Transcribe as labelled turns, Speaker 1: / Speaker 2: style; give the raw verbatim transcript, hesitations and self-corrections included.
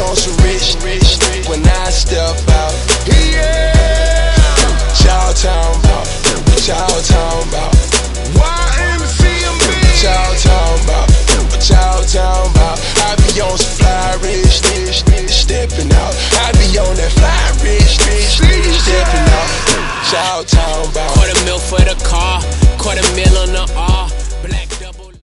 Speaker 1: on some rich, rich, rich when I step out. Yeah, what y'all talking about? What y'all talking about? Y M C A. What y'all talking about? What y'all talking about? I be on some fly rich, rich, rich stepping out. I be on that fly rich, rich, rich stepping out. What y'all talking about?
Speaker 2: Quarter mil for the car, quarter mil on the R.